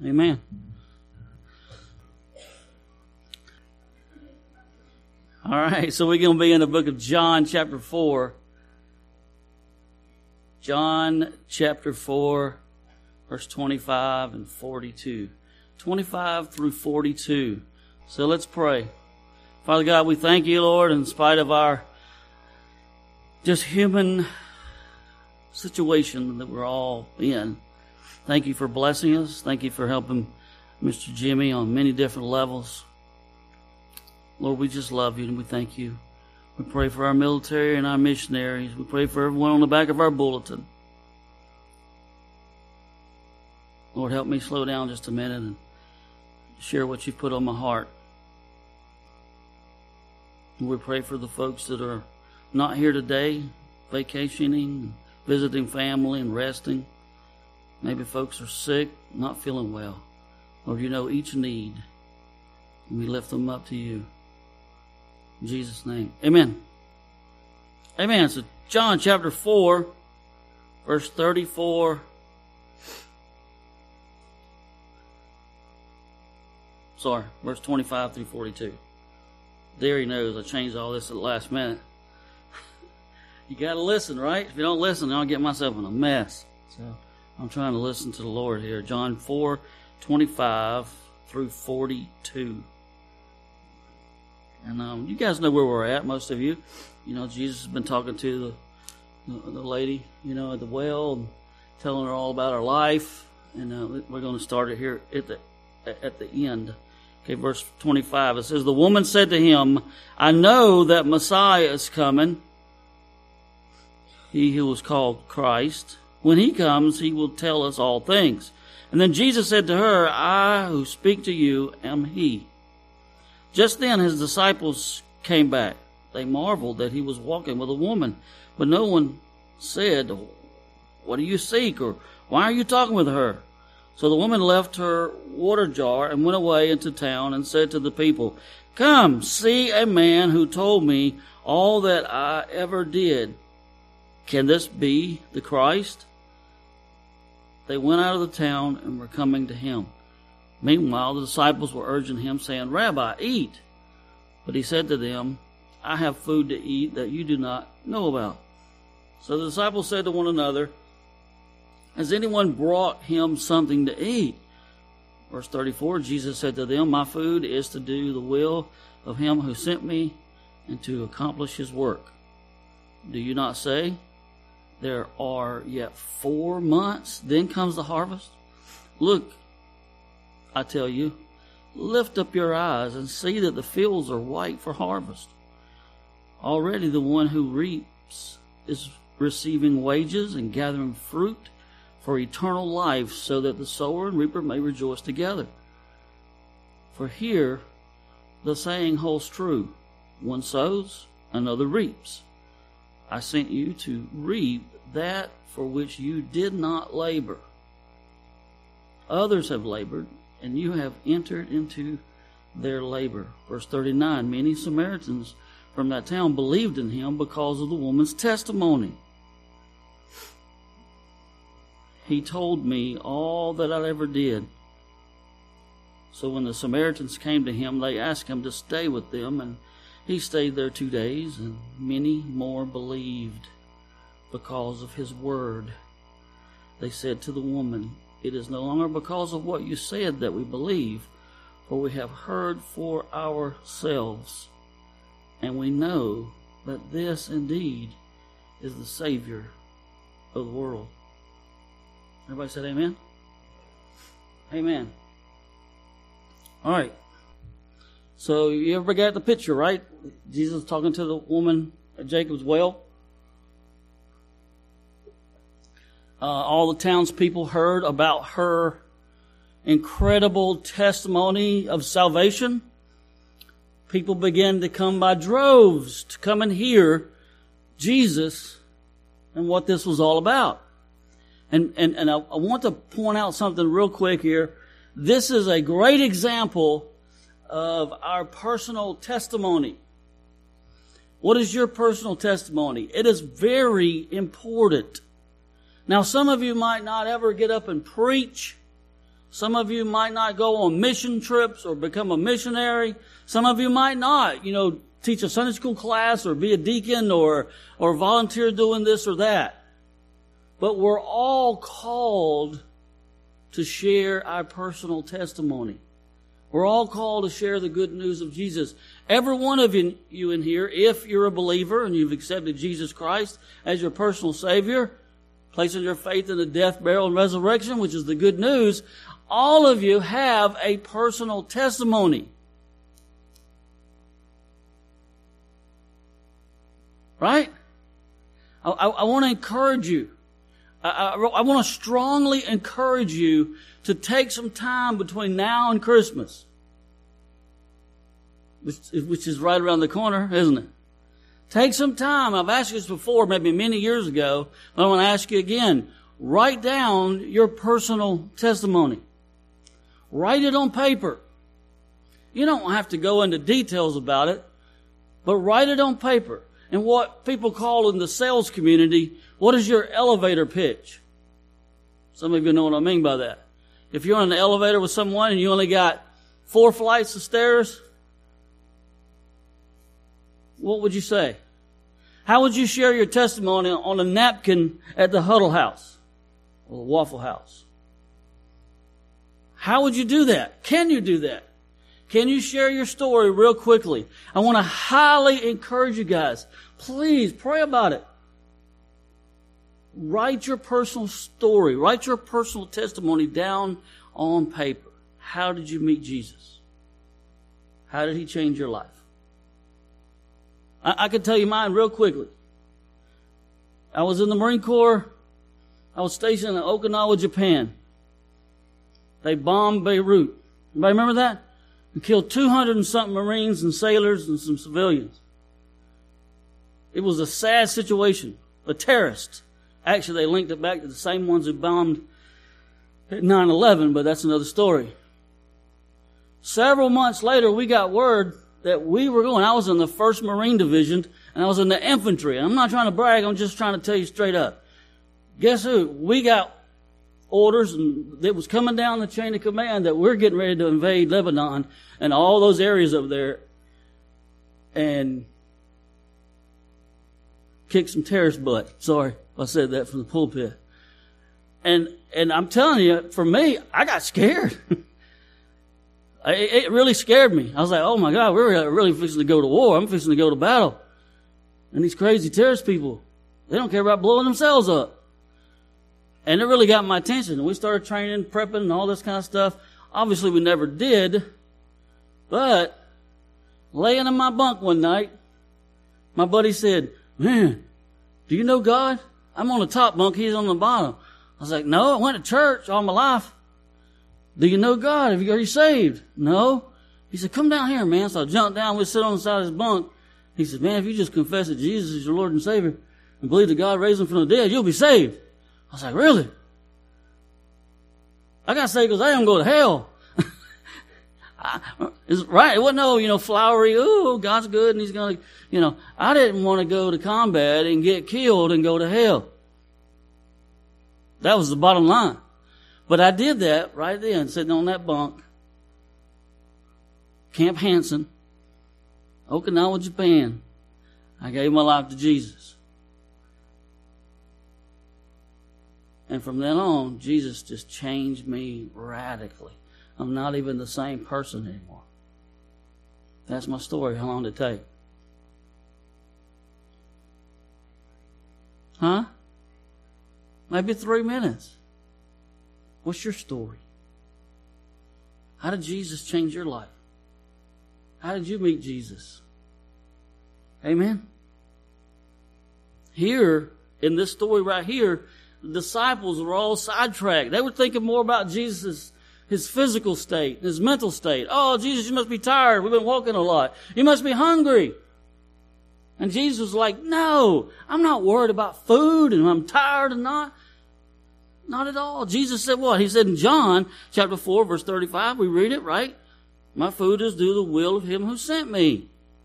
Amen. All right, so we're going to be in the book of John chapter 4. John chapter 4, verse 25 and 42. 25 through 42. So let's pray. Father God, we thank you, Lord, in spite of our just human situation that we're all in. Thank you for blessing us. Thank you for helping Mr. Jimmy on many different levels. Lord, we just love you and we thank you. We pray for our military and our missionaries. We pray for everyone on the back of our bulletin. Lord, help me slow down just a minute and share what you've put on my heart. And we pray for the folks that are not here today, vacationing, visiting family and resting. Maybe folks are sick, not feeling well. Lord, you know each need. And we lift them up to you. In Jesus' name. Amen. Amen. So John chapter 4, verse 34. Verse 25 through 42. There he knows I changed all this at the last minute. You got to listen, right? If you don't listen, I'll get myself in a mess. So I'm trying to listen to the Lord here. John 4, 25 through 42. And you guys know where we're at, most of you. You know, Jesus has been talking to the lady, you know, at the well, and telling her all about her life. And we're going to start it here at the end. Okay, verse 25. It says, the woman said to him, I know that Messiah is coming, he who was called Christ. When he comes, he will tell us all things. And then Jesus said to her, I who speak to you am he. Just then his disciples came back. They marveled that he was walking with a woman. But no one said, what do you seek? Or why are you talking with her? So the woman left her water jar and went away into town and said to the people, come, see a man who told me all that I ever did. Can this be the Christ? They went out of the town and were coming to him. Meanwhile, the disciples were urging him, saying, Rabbi, eat. But he said to them, I have food to eat that you do not know about. So the disciples said to one another, has anyone brought him something to eat? Verse 34, Jesus said to them, my food is to do the will of him who sent me and to accomplish his work. Do you not say, there are yet 4 months, then comes the harvest? Look, I tell you, lift up your eyes and see that the fields are white for harvest. Already the one who reaps is receiving wages and gathering fruit for eternal life, so that the sower and reaper may rejoice together. For here the saying holds true, one sows, another reaps. I sent you to reap that for which you did not labor. Others have labored, and you have entered into their labor. Verse 39, many Samaritans from that town believed in him because of the woman's testimony. He told me all that I ever did. So when the Samaritans came to him, they asked him to stay with them, and he stayed there 2 days, and many more believed because of his word. They said to the woman, it is no longer because of what you said that we believe, for we have heard for ourselves, and we know that this indeed is the Savior of the world. Everybody said amen? Amen. All right. So you ever got the picture, right? Jesus talking to the woman at Jacob's well. All the townspeople heard about her incredible testimony of salvation. People began to come by droves to come and hear Jesus and what this was all about. And I want to point out something real quick here. This is a great example of our personal testimony. What is your personal testimony? It is very important. Now, some of you might not ever get up and preach. Some of you might not go on mission trips or become a missionary. Some of you might not, teach a Sunday school class or be a deacon or volunteer doing this or that. But we're all called to share our personal testimony. We're all called to share the good news of Jesus. Every one of you in here, if you're a believer and you've accepted Jesus Christ as your personal Savior, placing your faith in the death, burial, and resurrection, which is the good news, all of you have a personal testimony. Right? I want to encourage you. I want to strongly encourage you to take some time between now and Christmas, which is right around the corner, isn't it? Take some time. I've asked you this before, maybe many years ago, but I want to ask you again. Write down your personal testimony. Write it on paper. You don't have to go into details about it, but write it on paper. And what people call in the sales community, what is your elevator pitch? Some of you know what I mean by that. If you're on an elevator with someone and you only got 4 flights of stairs, what would you say? How would you share your testimony on a napkin at the Huddle House or the Waffle House? How would you do that? Can you do that? Can you share your story real quickly? I want to highly encourage you guys. Please pray about it. Write your personal story. Write your personal testimony down on paper. How did you meet Jesus? How did he change your life? I can tell you mine real quickly. I was in the Marine Corps. I was stationed in Okinawa, Japan. They bombed Beirut. Anybody remember that? And killed 200 and something Marines and sailors and some civilians. It was a sad situation. The terrorists. Actually, they linked it back to the same ones who bombed at 9/11, but that's another story. Several months later, we got word that we were going. I was in the 1st Marine Division, and I was in the infantry. I'm not trying to brag. I'm just trying to tell you straight up. Guess who? We got orders, and it was coming down the chain of command that we're getting ready to invade Lebanon and all those areas over there and kick some terrorist butt. Sorry if I said that from the pulpit. And I'm telling you, for me, I got scared. It really scared me. I was like, oh my God, we're really fixing to go to war. I'm fixing to go to battle. And these crazy terrorist people, they don't care about blowing themselves up. And it really got my attention. And we started training, prepping, and all this kind of stuff. Obviously, we never did. But laying in my bunk one night, my buddy said, man, do you know God? I'm on the top bunk. He's on the bottom. I was like, no, I went to church all my life. Do you know God? Are you saved? No. He said, come down here, man. So I jumped down. We sit on the side of his bunk. He said, man, if you just confess that Jesus is your Lord and Savior and believe that God raised him from the dead, you'll be saved. I was like, really? I got saved because I didn't go to hell. It's right. It wasn't no, flowery, ooh, God's good and he's going to, I didn't want to go to combat and get killed and go to hell. That was the bottom line. But I did that right then, sitting on that bunk. Camp Hansen, Okinawa, Japan. I gave my life to Jesus. And from then on, Jesus just changed me radically. I'm not even the same person anymore. That's my story. How long did it take? Huh? Maybe 3 minutes. What's your story? How did Jesus change your life? How did you meet Jesus? Amen? Here, in this story right here, the disciples were all sidetracked. They were thinking more about Jesus' his physical state, his mental state. Oh, Jesus, you must be tired. We've been walking a lot. You must be hungry. And Jesus was like, no, I'm not worried about food and I'm tired and not at all. Jesus said what? He said in John chapter 4, verse 35, we read it, right? My food is do the will of him who sent me.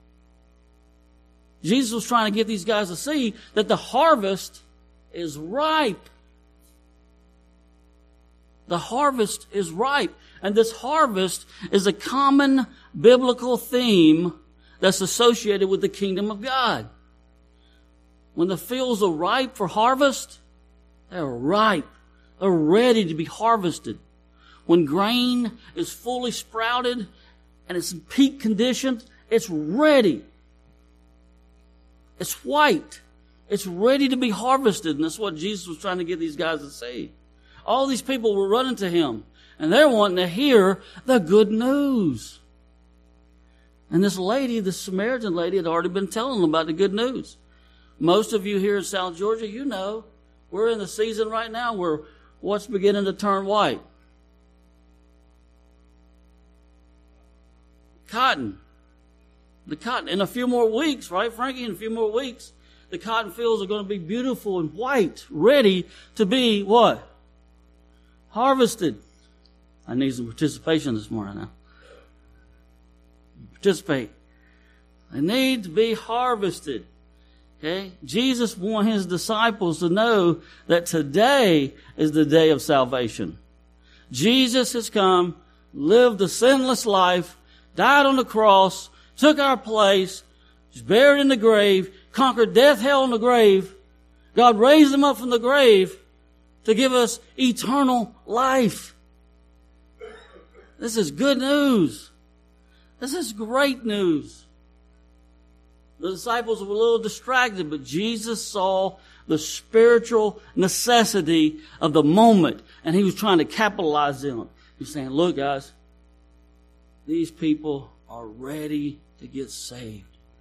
Jesus was trying to get these guys to see that the harvest is ripe. The harvest is ripe. And this harvest is a common biblical theme that's associated with the kingdom of God. When the fields are ripe for harvest, they're ripe. They're ready to be harvested. When grain is fully sprouted and it's in peak condition, it's ready. It's white. It's ready to be harvested. And that's what Jesus was trying to get these guys to see. All these people were running to him, and they're wanting to hear the good news. And this lady, the Samaritan lady, had already been telling them about the good news. Most of you here in South Georgia, you know, we're in the season right now where what's beginning to turn white? Cotton. The cotton. In a few more weeks, right, Frankie? In a few more weeks, the cotton fields are going to be beautiful and white, ready to be what? Harvested. I need some participation this morning now. Participate. They need to be harvested. Okay? Jesus wanted his disciples to know that today is the day of salvation. Jesus has come, lived a sinless life, died on the cross, took our place, was buried in the grave, conquered death, hell, and the grave. God raised him up from the grave to give us eternal life. This is good news. This is great news. The disciples were a little distracted, but Jesus saw the spiritual necessity of the moment, and he was trying to capitalize on it. He was saying, look, guys, these people are ready to get saved.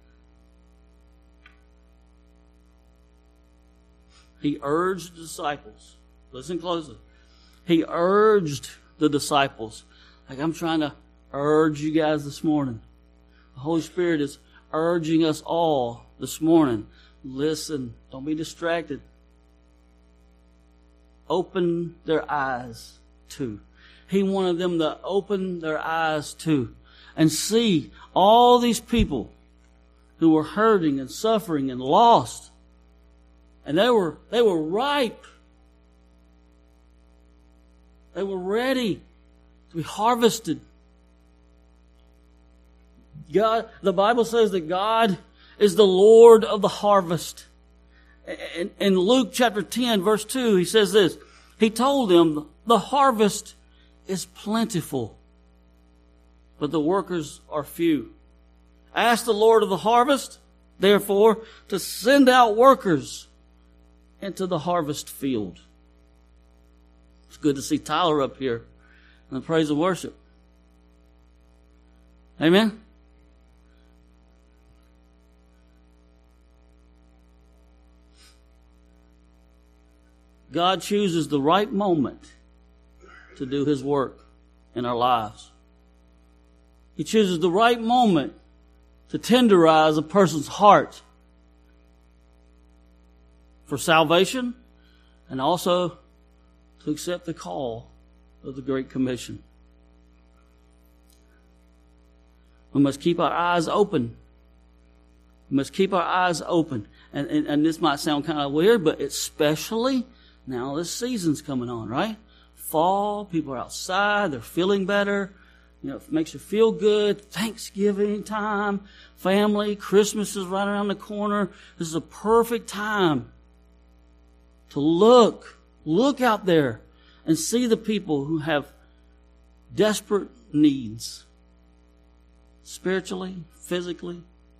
He urged the disciples. Listen closely. He urged the disciples. Like I'm trying to urge you guys this morning. The Holy Spirit is urging us all this morning. Listen. Don't be distracted. Open their eyes too. He wanted them to open their eyes too and see all these people who were hurting and suffering and lost. And they were ripe. They were ready to be harvested. God, the Bible says that God is the Lord of the harvest. In Luke chapter 10, verse 2, he says this. He told them, the harvest is plentiful, but the workers are few. Ask the Lord of the harvest, therefore, to send out workers into the harvest field. It's good to see Tyler up here in the praise and worship. Amen? God chooses the right moment to do his work in our lives. He chooses the right moment to tenderize a person's heart for salvation and also to accept the call of the Great Commission. We must keep our eyes open. We must keep our eyes open. And this might sound kind of weird, but especially now this season's coming on, right? Fall, people are outside, they're feeling better. You know, it makes you feel good. Thanksgiving time, family, Christmas is right around the corner. This is a perfect time to look out there and see the people who have desperate needs. Spiritually, physically,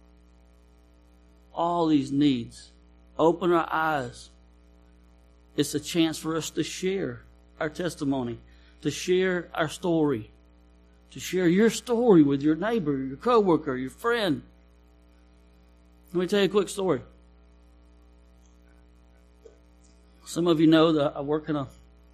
all these needs. Open our eyes. It's a chance for us to share our testimony, to share our story, to share your story with your neighbor, your coworker, your friend. Let me tell you a quick story. Some of you know that I work in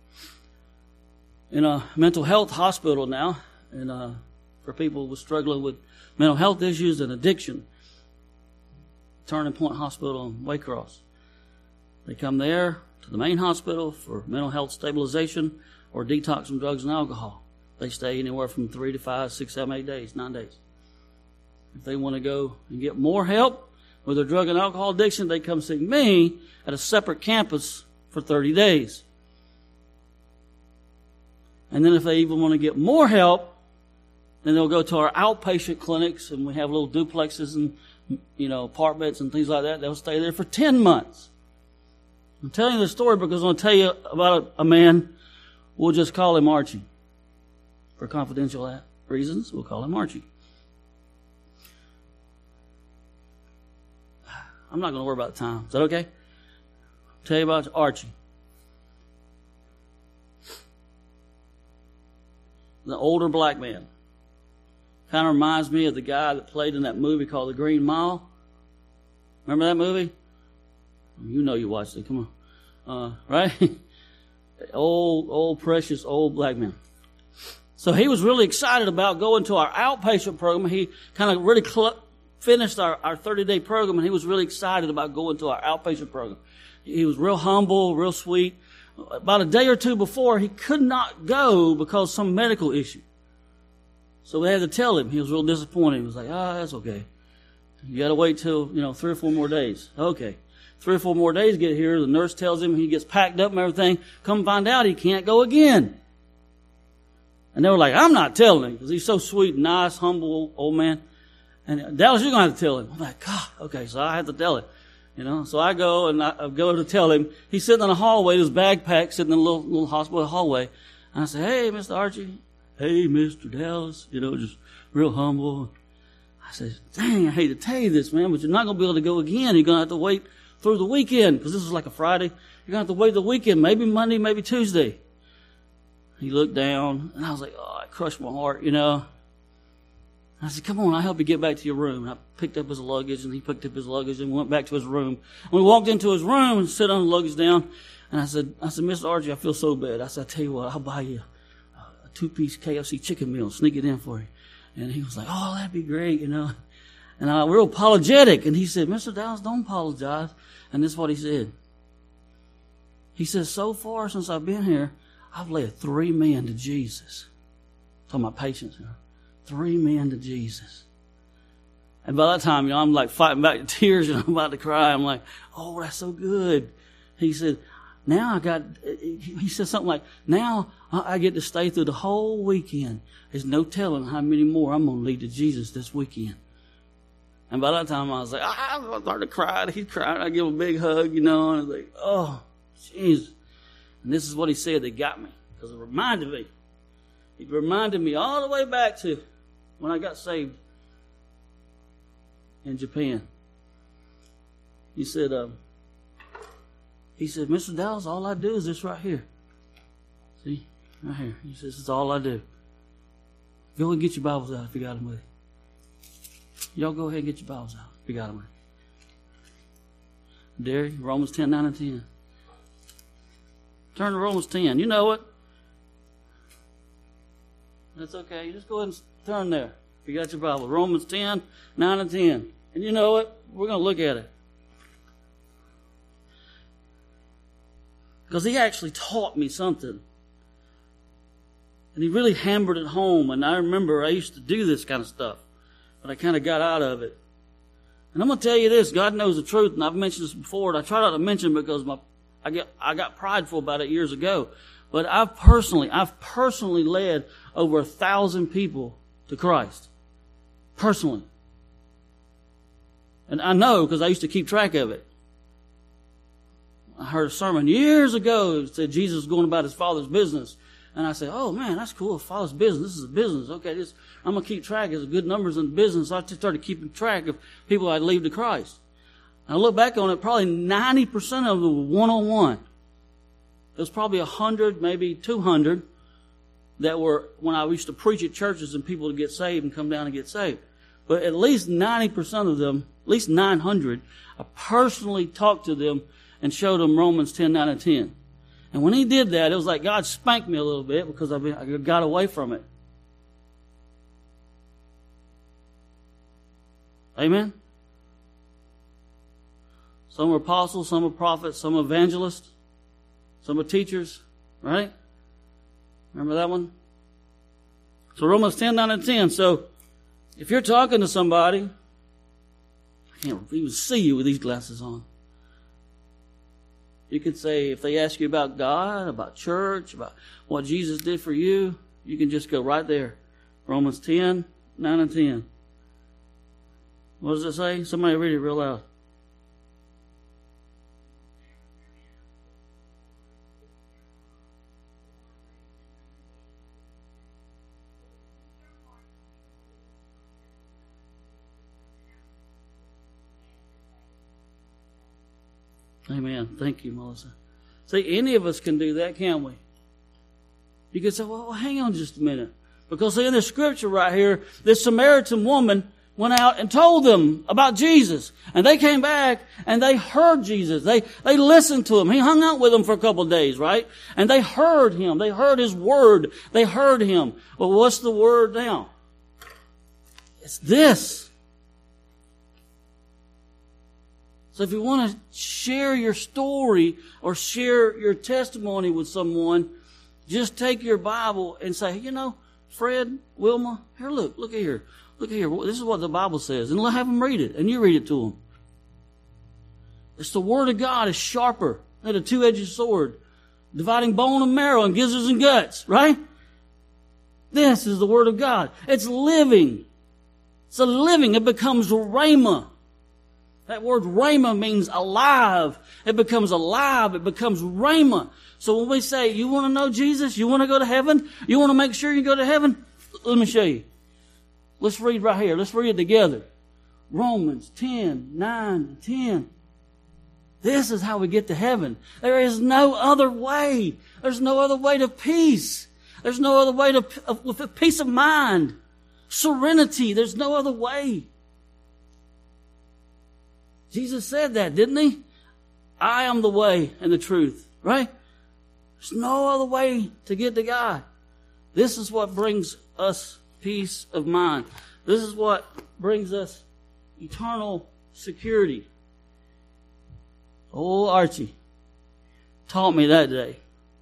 a mental health hospital now, and for people who are struggling with mental health issues and addiction. Turning Point Hospital in Waycross. They come there to the main hospital for mental health stabilization or detox from drugs and alcohol. They stay anywhere from 3 to 5, 6, 7, 8 days, 9 days. If they want to go and get more help with their drug and alcohol addiction, they come see me at a separate campus for 30 days. And then if they even want to get more help, then they'll go to our outpatient clinics, and we have little duplexes and, apartments and things like that. They'll stay there for 10 months. I'm telling you this story because I'm going to tell you about a man. We'll just call him Archie. For confidential reasons, we'll call him Archie. I'm not going to worry about the time. Is that okay? I'll tell you about Archie. The older black man. Kind of reminds me of the guy that played in that movie called The Green Mile. Remember that movie? You know you watched it. Come on. Right? Old, precious, old black man. So he was really excited about going to our outpatient program. He kind of really finished our 30-day program, and he was really excited about going to our outpatient program. He was real humble, real sweet. About a day or two before, he could not go because of some medical issue. So we had to tell him. He was real disappointed. He was like, that's okay. You got to wait till, 3 or 4 more days. Okay. 3 or 4 more days get here. The nurse tells him he gets packed up and everything. Come find out he can't go again. And they were like, I'm not telling him because he's so sweet, nice, humble old man. And Dallas, you're going to have to tell him. I'm like, God, okay, so I have to tell him. So I go and I go to tell him. He's sitting in the hallway, his bag packed, sitting in a little hospital hallway. And I say, hey, Mr. Archie. Hey, Mr. Dallas. just real humble. I said, dang, I hate to tell you this, man, but you're not going to be able to go again. You're going to have to wait through the weekend because this is like a Friday. You're going to have to wait the weekend, maybe Monday, maybe Tuesday. He looked down, and I was like, it crushed my heart, I said, come on, I'll help you get back to your room. And I picked up his luggage, and he picked up his luggage, and went back to his room. And we walked into his room and set on the luggage down. And I said, Mr. Archie, I feel so bad. I said, I tell you what, I'll buy you a 2-piece KFC chicken meal, sneak it in for you. And he was like, oh, that'd be great, And I was real apologetic. And he said, Mr. Dallas, don't apologize. And this is what he said. He says, so far since I've been here, I've led 3 men to Jesus. I'm talking about patients here. 3 men to Jesus. And by that time, I'm like fighting back the tears and I'm about to cry. I'm like, oh, that's so good. He said, he said something like, now I get to stay through the whole weekend. There's no telling how many more I'm going to lead to Jesus this weekend. And by that time, I was like, I started to cry. He cried. I give him a big hug, and I was like, oh, jeez. And this is what he said that got me, because it reminded me. It reminded me all the way back to when I got saved in Japan. He said, Mr. Dallas, all I do is this right here. See? Right here. He says, it's all I do. Go and get your Bibles out if you got them with you. Y'all go ahead and get your Bibles out if you got them with you. Derry, Romans 10, 9 and 10. Turn to Romans 10. You know it. That's okay. You just go ahead and turn there. If you got your Bible. Romans 10, 9 and 10. And you know it. We're going to look at it. Because he actually taught me something. And he really hammered it home. And I remember I used to do this kind of stuff. But I kind of got out of it. And I'm going to tell you this. God knows the truth. And I've mentioned this before. And I try not to mention it because I got prideful about it years ago. But I've personally led over 1,000 people to Christ. Personally. And I know because I used to keep track of it. I heard a sermon years ago that said Jesus was going about his Father's business. And I said, oh man, that's cool. Father's business. This is a business. Okay, I'm going to keep track. There's good numbers in the business. So I just started keeping track of people I'd lead to Christ. I look back on it, probably 90% of them were one-on-one. There's probably 100, maybe 200 that were when I used to preach at churches and people would get saved and come down and get saved. But at least 90% of them, at least 900, I personally talked to them and showed them Romans 10, 9, and 10. And when he did that, it was like God spanked me a little bit because I got away from it. Amen? Some are apostles, some are prophets, some are evangelists, some are teachers, right? Remember that one? So Romans 10, 9, and 10. So if you're talking to somebody, I can't even see you with these glasses on. You could say, if they ask you about God, about church, about what Jesus did for you, you can just go right there. Romans 10, 9 and 10. What does it say? Somebody read it real loud. Amen. Thank you, Melissa. See, any of us can do that, can't we? You could say, well, hang on just a minute. Because in the scripture right here, this Samaritan woman went out and told them about Jesus. And they came back and they heard Jesus. They listened to him. He hung out with them for a couple of days, right? And they heard him. They heard his word. They heard him. Well, what's the word now? It's this. So if you want to share your story or share your testimony with someone, just take your Bible and say, you know, Fred, Wilma, here, look at here. Look at here. This is what the Bible says. And have them read it. And you read it to them. It's the Word of God is sharper than a two-edged sword, dividing bone and marrow and gizzards and guts, right? This is the Word of God. It's living. It's a living. It becomes rhema. That word rhema means alive. It becomes alive. It becomes rhema. So when we say, you want to know Jesus? You want to go to heaven? You want to make sure you go to heaven? Let me show you. Let's read right here. Let's read it together. Romans 10, 9, and 10. This is how we get to heaven. There is no other way. There's no other way to peace. There's no other way to peace of mind. Serenity. There's no other way. Jesus said that, didn't he? I am the way and the truth, right? There's no other way to get to God. This is what brings us peace of mind. This is what brings us eternal security. Oh, Archie taught me that day.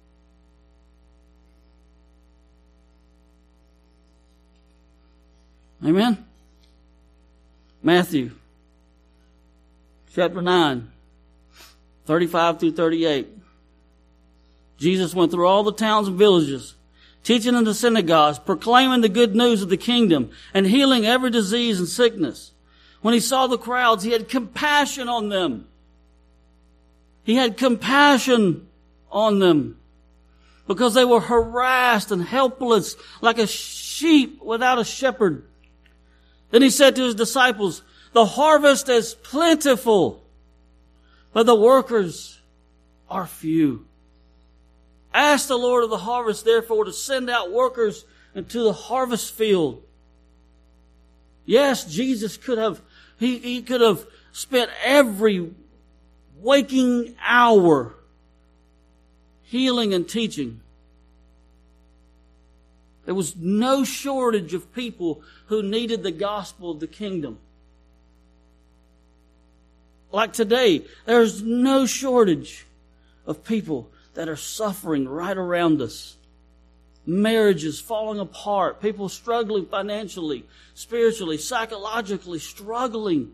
Amen? Matthew chapter 9, 35 through 38. Jesus went through all the towns and villages, teaching in the synagogues, proclaiming the good news of the kingdom, and healing every disease and sickness. When he saw the crowds, he had compassion on them. He had compassion on them because they were harassed and helpless like a sheep without a shepherd. Then he said to his disciples, the harvest is plentiful, but the workers are few. Ask the Lord of the harvest, therefore, to send out workers into the harvest field. Yes, Jesus could have, he could have spent every waking hour healing and teaching. There was no shortage of people who needed the gospel of the kingdom. Like today, there's no shortage of people that are suffering right around us. Marriages falling apart, people struggling financially, spiritually, psychologically, struggling.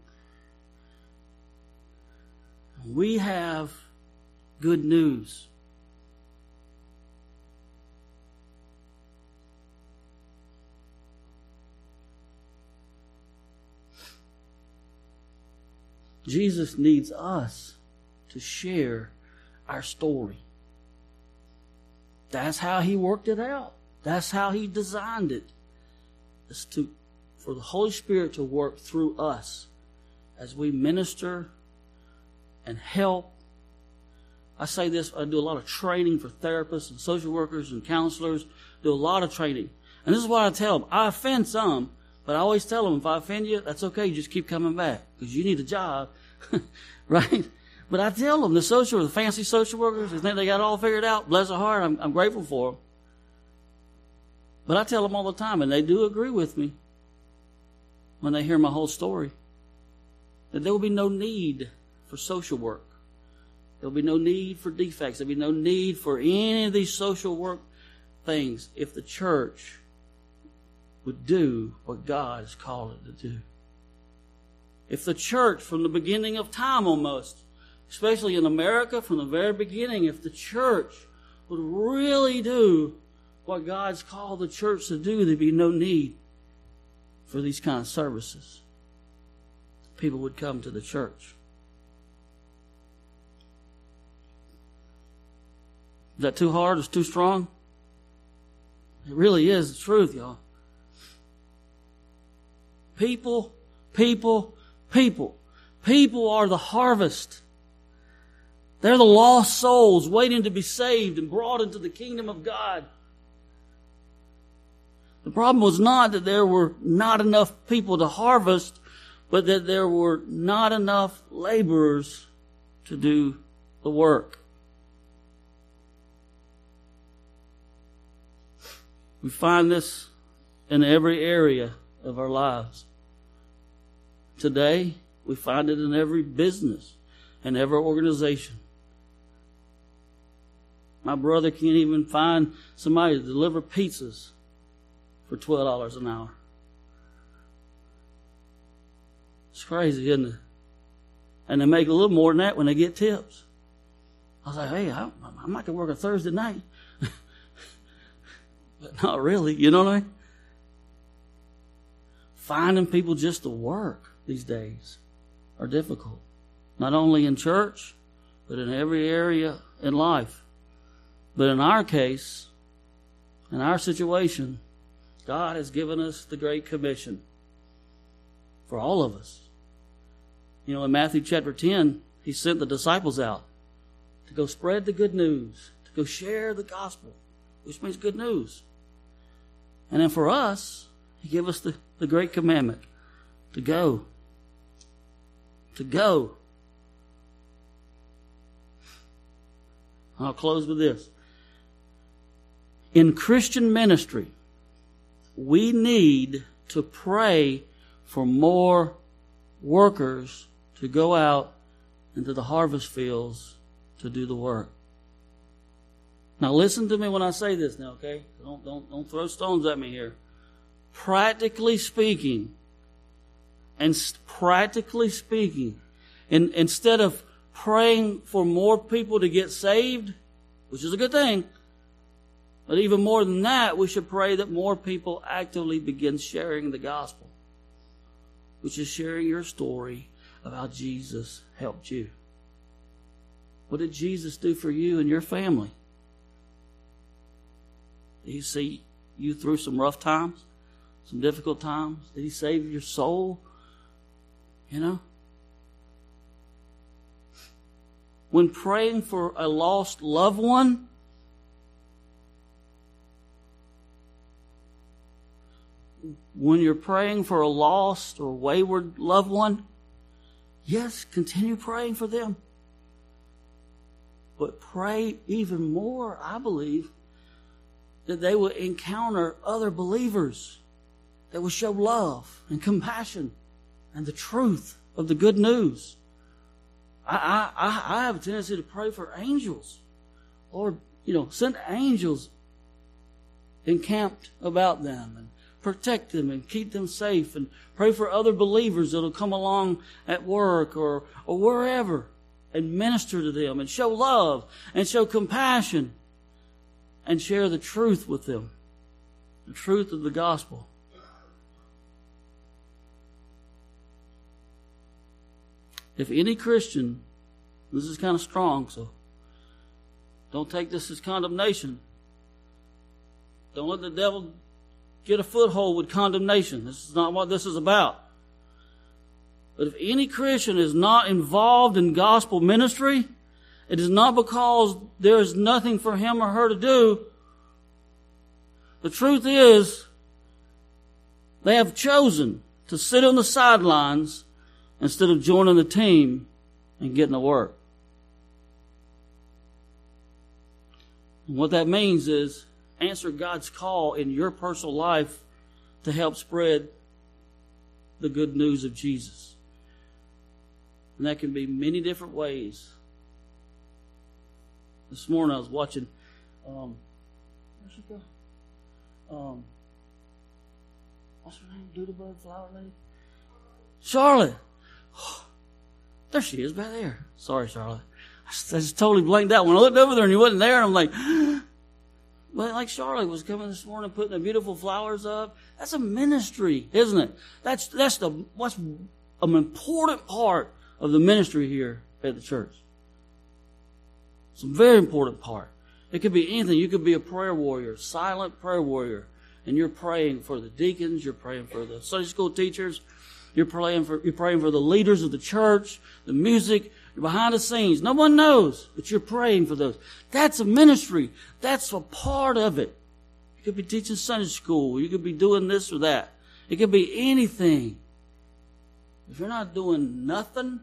We have good news. Jesus needs us to share our story. That's how he worked it out. That's how he designed it. It's for the Holy Spirit to work through us as we minister and help. I say this, I do a lot of training for therapists and social workers and counselors. Do a lot of training. And this is what I tell them. I offend some, but I always tell them, if I offend you, that's okay. You just keep coming back because you need a job, right? But I tell them, the fancy social workers, they think they got it all figured out. Bless their heart, I'm grateful for them. But I tell them all the time, and they do agree with me when they hear my whole story, that there will be no need for social work. There will be no need for defects. There will be no need for any of these social work things if the church would do what God has called it to do. If the church, from the beginning of time almost, especially in America from the very beginning, if the church would really do what God's called the church to do, there'd be no need for these kind of services. People would come to the church. Is that too hard? Is it too strong? It really is the truth, y'all. People are the harvest. They're the lost souls waiting to be saved and brought into the kingdom of God. The problem was not that there were not enough people to harvest, but that there were not enough laborers to do the work. We find this in every area of our lives. Today, we find it in every business and every organization. My brother can't even find somebody to deliver pizzas for $12 an hour. It's crazy, isn't it? And they make a little more than that when they get tips. I was like, hey, I might could work a Thursday night. But not really, you know what I mean? Finding people just to work these days are difficult. Not only in church, but in every area in life. But in our case, in our situation, God has given us the Great Commission for all of us. You know, in Matthew chapter 10, He sent the disciples out to go spread the good news, to go share the gospel, which means good news. And then for us, He gave us the great commandment to go. To go. I'll close with this. In Christian ministry, we need to pray for more workers to go out into the harvest fields to do the work. Now listen to me when I say this now, okay? Don't throw stones at me here. Practically speaking, instead of praying for more people to get saved, which is a good thing, but even more than that, we should pray that more people actively begin sharing the gospel, which is sharing your story of how Jesus helped you. What did Jesus do for you and your family? Did He see you through some rough times, some difficult times? Did He save your soul? You know? When praying for a lost loved one, when you're praying for a lost or wayward loved one, yes, continue praying for them. But pray even more, I believe, that they will encounter other believers that will show love and compassion and the truth of the good news. I have a tendency to pray for angels. Lord, send angels encamped about them and protect them and keep them safe, and pray for other believers that will come along at work or wherever and minister to them and show love and show compassion and share the truth with them, the truth of the gospel. If any Christian, this is kind of strong, so don't take this as condemnation. Don't let the devil get a foothold with condemnation. This is not what this is about. But if any Christian is not involved in gospel ministry, it is not because there is nothing for him or her to do. The truth is, they have chosen to sit on the sidelines instead of joining the team and getting to work. And what that means is answer God's call in your personal life to help spread the good news of Jesus. And that can be many different ways. This morning I was watching, where's she go? What's her name? Doodlebug Flower Lady? Charlotte. There she is back there. Sorry, Charlotte. I just totally blanked out. When I looked over there and you wasn't there, and I'm like, well, like Charlotte was coming this morning putting the beautiful flowers up. That's a ministry, isn't it? What's an important part of the ministry here at the church. It's a very important part. It could be anything. You could be a prayer warrior, silent prayer warrior, and you're praying for the deacons, you're praying for the Sunday school teachers, you're praying for the leaders of the church, the music, you're behind the scenes. No one knows, but you're praying for those. That's a ministry. That's a part of it. You could be teaching Sunday school. You could be doing this or that. It could be anything. If you're not doing nothing,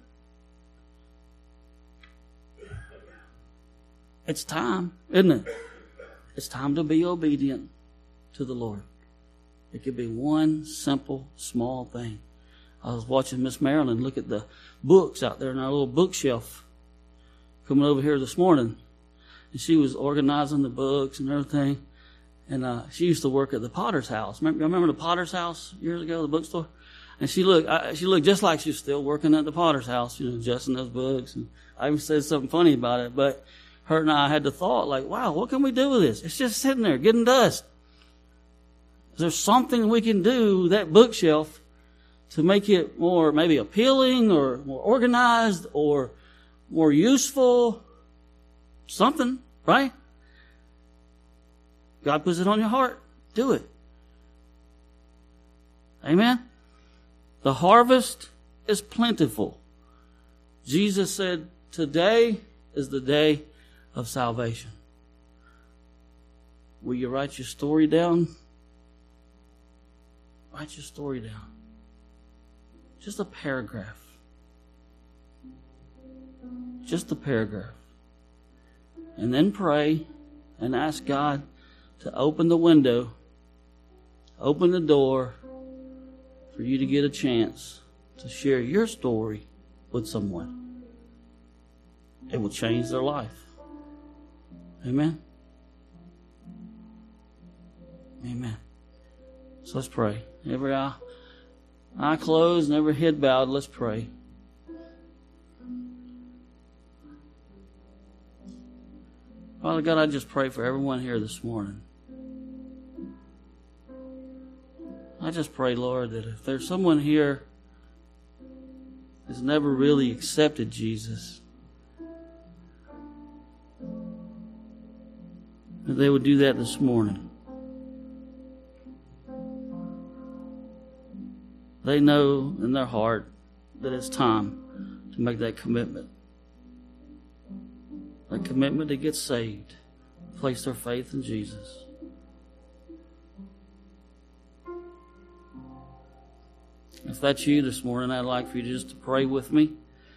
it's time, isn't it? It's time to be obedient to the Lord. It could be one simple, small thing. I was watching Miss Marilyn look at the books out there in our little bookshelf coming over here this morning. And she was organizing the books and everything. And she used to work at the Potter's House. Remember the Potter's House years ago, the bookstore? And she looked just like she was still working at the Potter's House, adjusting those books. And I even said something funny about it. But her and I had the thought, like, wow, what can we do with this? It's just sitting there getting dust. Is there something we can do with that bookshelf to make it more maybe appealing or more organized or more useful? Something, right? God puts it on your heart. Do it. Amen? The harvest is plentiful. Jesus said, today is the day of salvation. Will you write your story down? Write your story down. Just a paragraph. Just a paragraph. And then pray and ask God to open the window, open the door for you to get a chance to share your story with someone. It will change their life. Amen? Amen. So let's pray. Every eye closed and every head bowed, let's pray. Father God, I just pray for everyone here this morning. I just pray, Lord, that if there's someone here that's never really accepted Jesus, that they would do that this morning. They know in their heart that it's time to make that commitment. That commitment to get saved. Place their faith in Jesus. If that's you this morning, I'd like for you just to pray with me.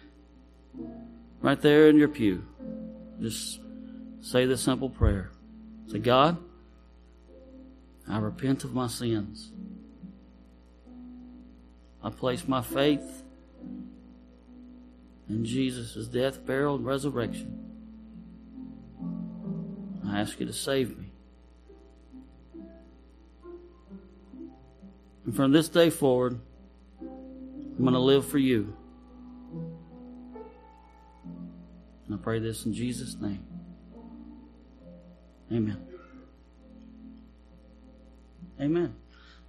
Right there in your pew. Just say this simple prayer. Say, God, I repent of my sins. I place my faith in Jesus' death, burial, and resurrection. I ask you to save me. And from this day forward, I'm going to live for you. And I pray this in Jesus' name. Amen. Amen.